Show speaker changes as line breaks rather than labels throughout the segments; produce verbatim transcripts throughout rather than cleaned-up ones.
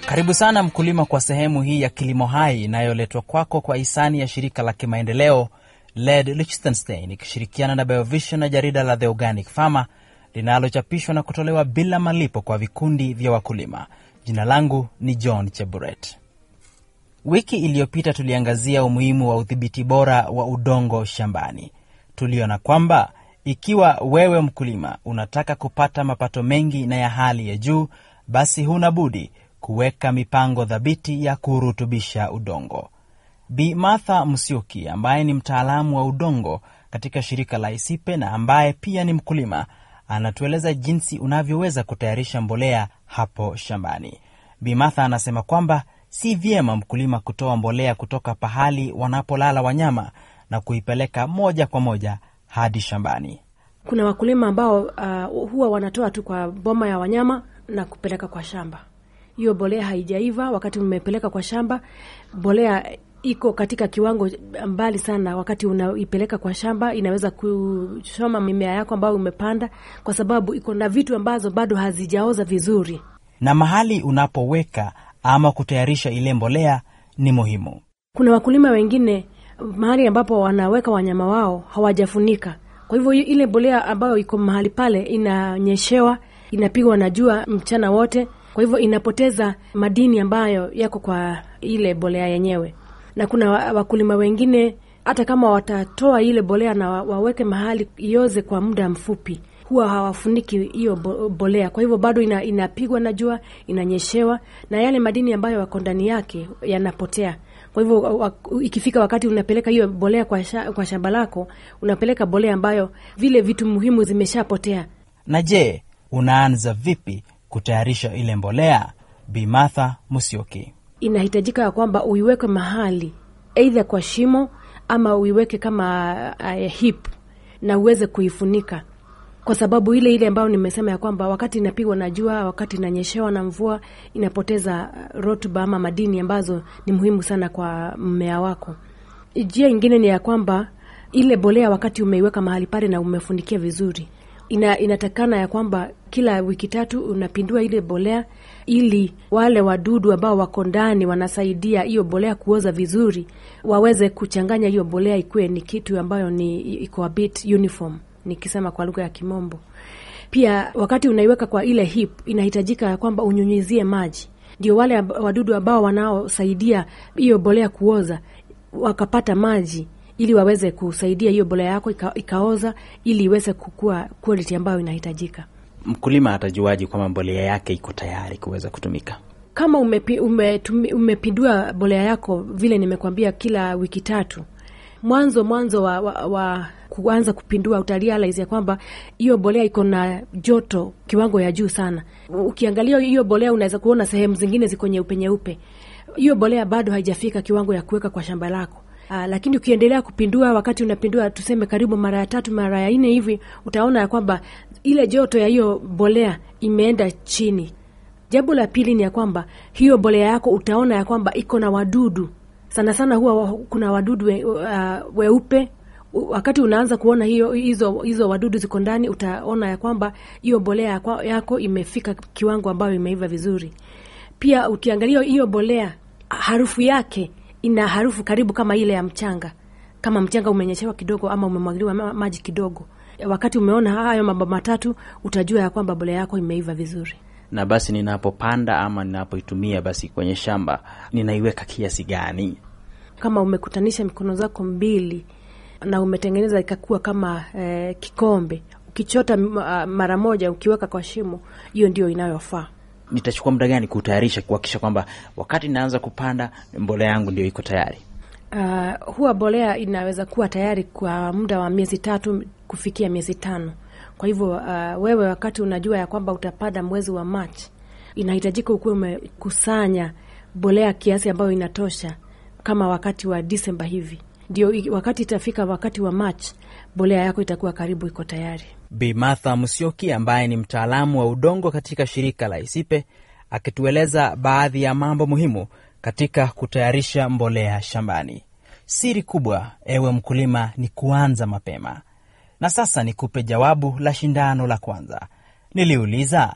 Karibu sana mkulima kwa sehemu hii ya Kilimo Hai inayoletwa kwako kwa hisani ya shirika la kimaendeleo L E D Liechtenstein ikishirikiana na BioVision na jarida la The Organic Farmer linalochapishwa na kutolewa bila malipo kwa vikundi vya wakulima. Jina langu ni John Cheburet. Wiki iliyopita tuliangazia umuhimu wa udhibiti bora wa udongo shambani. Tuliona kwamba ikiwa wewe mkulima unataka kupata mapato mengi na ya hali ya juu, basi huna budi kuweka mipango thabiti ya kurutubisha udongo. Bi Martha Musyoki ambaye ni mtaalamu wa udongo katika shirika la ISIPE na ambaye pia ni mkulima, anatueleza jinsi unavyoweza kutayarisha mbolea hapo shambani. Bi Martha anasema kwamba si vyema mkulima kutoa mbolea kutoka pahali wanapolala wanyama na kuipeleka moja kwa moja hadi shambani.
Kuna wakulima ambao uh, huwa wanatoa tu kwa boma ya wanyama na kupeleka kwa shamba. Hiyo mbolea haijaiva wakati umepeleka kwa shamba. Mbolea iko katika kiwango mbali sana wakati unaipeleka kwa shamba, inaweza kuchoma mimea yako ambayo umepanda kwa sababu iko na vitu ambazo bado hazijaoza vizuri.
Na mahali unapoweka ama kutayarisha ile mbolea ni muhimu.
Kuna wakulima wengine mahali ambapo wanaweka wanyama wao hawajafunika. Kwa hivyo ile mbolea ambayo iko mahali pale inanyeshewa, inapigwa na jua mchana wote. Kwa hivyo inapoteza madini ambayo yako kwa ile mbolea yenyewe. Na kuna wakulima wengine hata kama watatoa ile mbolea na waweke mahali ioze kwa muda mfupi, huwa hawafuniki hiyo mbolea. Kwa hivyo bado ina, inapigwa na jua, inanyeshewa na yale madini ambayo yako ndani yake yanapotea. Kwa hivyo ikifika wakati unapeleka hiyo mbolea kwa sha, kwa shamba lako, unapeleka mbolea ambayo vile vitu muhimu zimeshapotea.
Na je, unaanza vipi kutayarisha ile mbolea? Bi Martha Musyoki:
Inahitajika kwamba uiweke mahali either kwa shimo ama uiweke kama uh, hip na uweze kuifunika. Kwa sababu ile ile ambayo nimesema ya kwamba wakati inapigwa na jua, wakati inanyeshewa na mvua, inapoteza rutuba ama madini ambazo ni muhimu sana kwa mmea wako. Njia nyingine ni ya kwamba ile mbolea wakati umeiweka mahali pale na umefunikia vizuri, ina inatakana ya kwamba kila wiki tatu unapindua ile mbolea ili wale wadudu ambao wako ndani wanasaidia hiyo mbolea kuoza vizuri waweze kuchanganya hiyo mbolea ikuwe ni kitu ambayo ni iko a bit uniform, nikisema kwa lugha ya Kimombo. Pia wakati unaiweka kwa ile hip, inahitajika kwamba unyunyizie maji. Ndio wale wadudu ambao wanaosaidia hiyo mbolea kuoza wakapata maji ili waweze kusaidia hiyo mbolea yako ika, ikaoza ili iweze kukua quality ambayo inahitajika.
Mkulima atajuaje kwamba mbolea yake iko tayari kuweza kutumika?
Kama umepi, umetumi, umepindua mbolea yako vile nimekwambia kila wiki tatu, mwanzo mwanzo wa, wa, wa kuanza kupindua utarealize kwamba hiyo mbolea iko na joto kiwango ya juu sana. Ukiangalia hiyo mbolea unaweza kuona sehemu zingine ziko nyeupe nyeupe. Hiyo mbolea bado haijafika kiwango ya kuweka kwa shamba lako. Aa, lakini ukiendelea kupindua, wakati unapindua tuseme karibu mara ya tatu mara ya nne hivi, utaona ya kwamba ile joto ya hiyo mbolea imeenda chini. Jambo la pili ni ya kwamba hiyo mbolea yako utaona ya kwamba iko na wadudu. Sana sana huwa kuna wadudu we, uh, weupe. Wakati unaanza kuona hiyo hizo hizo wadudu ziko ndani, utaona ya kwamba hiyo mbolea yako imefika kiwango ambayo imeiva vizuri. Pia ukiangalia hiyo mbolea, harufu yake ina harufu karibu kama ile ya mchanga. Kama mchanga umenyeshewa kidogo ama umemwagiliwa maji kidogo. Wakati umeona hayo mambo matatu, utajua ya kwamba mbolea yako imeiva vizuri.
Na basi ninapopanda ama ninapoitumia basi kwenye shamba, ninaiweka kiasi gani?
Kama umekutanisha mikono zako mbili na umetengeneza ikakuwa kama eh, kikombe, ukichota uh, mara moja ukiweka kwa shimo, hiyo ndio inayofaa.
Nitachukua muda gani kutayarisha kuhakikisha kwamba wakati naanza kupanda mbolea yangu ndio iko tayari?
Uh, huwa mbolea inaweza kuwa tayari kwa muda wa miezi tatu kufikia miezi tano. Kwa hivyo uh, wewe wakati unajua ya kwamba utapanda mwezi wa March, inahitajika ukuwe umekusanya mbolea kiasi ambayo inatosha kama wakati wa December hivi. Ndio wakati itafika wakati wa March, mbolea yako itakuwa karibu iko tayari.
Bi Martha Musyoki ambaye ni mtaalamu wa udongo katika shirika la ISIPE akitueleza baadhi ya mambo muhimu katika kutayarisha mbolea shambani. Siri kubwa, ewe mkulima, ni kuanza mapema. Na sasa nikupe jawabu la shindano la kwanza. Niliuliza,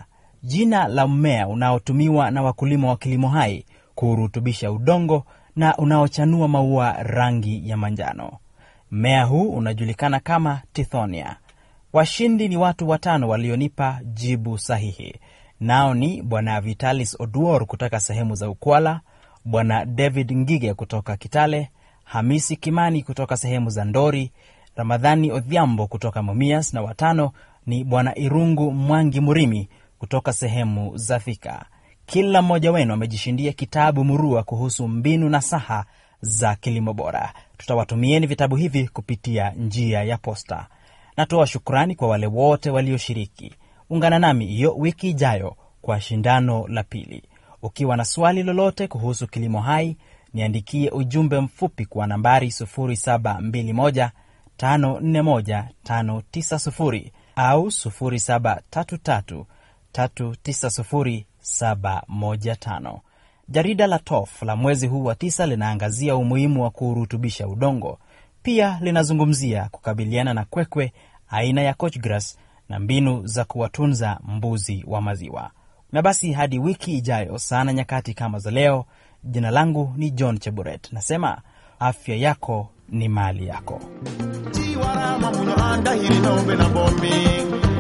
jina la mmea unaotumiwa na wakulima wa kilimo hai kurutubisha udongo na unaochanua maua rangi ya manjano. Mmea huu unajulikana kama Tithonia. Washindi ni watu watano walionipa jibu sahihi. Nao ni Bwana Vitalis Oduor kutoka sehemu za Ukwala, Bwana David Ngige kutoka Kitale, Hamisi Kimani kutoka sehemu za Ndori, Ramadhani Odhiambo kutoka Mumias, na watano ni Bwana Irungu Mwangi Murimi kutoka sehemu za Thika. Kila mmoja wenu amejishindia kitabu murua kuhusu mbinu na saha za kilimo bora. Tutawatumieni vitabu hivi kupitia njia ya posta. Natoa shukrani kwa wale wote walioshiriki. Ungana nami hiyo wiki ijayo kwa shindano la pili. Ukiwa na swali lolote kuhusu kilimo hai, niandikie ujumbe mfupi kwa nambari sufuri saba mbili moja tano nne moja tano tisa sufuri au sufuri saba tatu tatu tatu tisa sufuri saba moja tano. Jarida la T O F la mwezi huu wa tisa linaangazia umuhimu wa kurutubisha udongo. Pia linazungumzia kukabiliana na kwekwe aina ya coach grass na mbinu za kuwatunza mbuzi wa maziwa. Na basi hadi wiki ijayo sana nyakati kama za leo, jina langu ni John Cheburet. Nasema afya yako ni mali yako.